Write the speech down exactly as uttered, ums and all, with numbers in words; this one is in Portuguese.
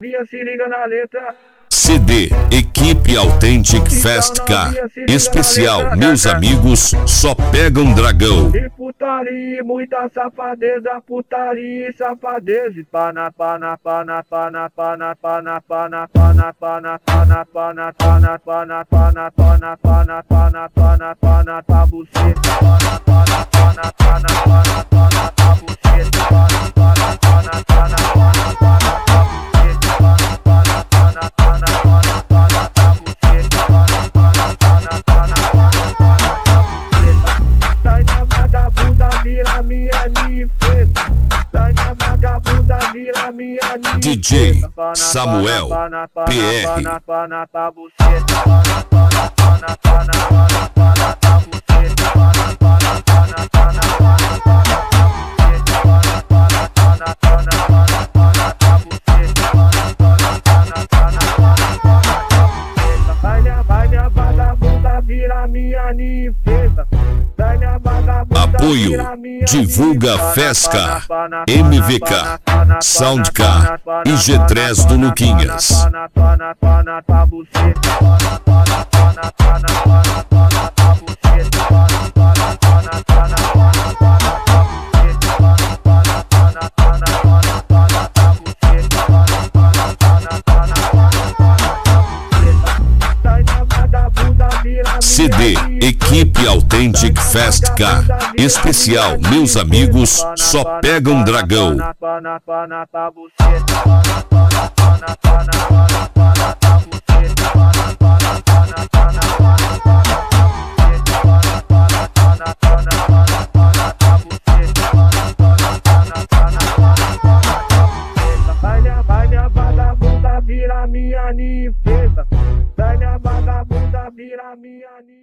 Via, se liga na letra. C D Equipe Authentic Fast Car especial Meus Amigos Só Pegam Dragão. E putaria, muita safadeza, putaria e safadeza. Pana, pana, pana, pana, pana, pana, pana, pana, pana, pana, pana, pana, pana, pana, pana, pana, pana, pana, pana, pra você. Pana, pana, pana, pana, pana, pana, pra você. Pana, pana, pana, pana, pana, pana, pra você. Mira minha nifeta, sai na vagabunda, mira minha nifeta. D J Samuel P R. Vai minha vagabunda, vira minha nifeta. Apoio Divulga Fesca, M V K, Soundcar e G três do Luquinhas. C D Equipe Authentic Fast Car especial Meus Amigos Só Pegam Dragão. Vai minha vagabunda, vira minha nifeta. Vai minha vagabunda, vira minha nifeta.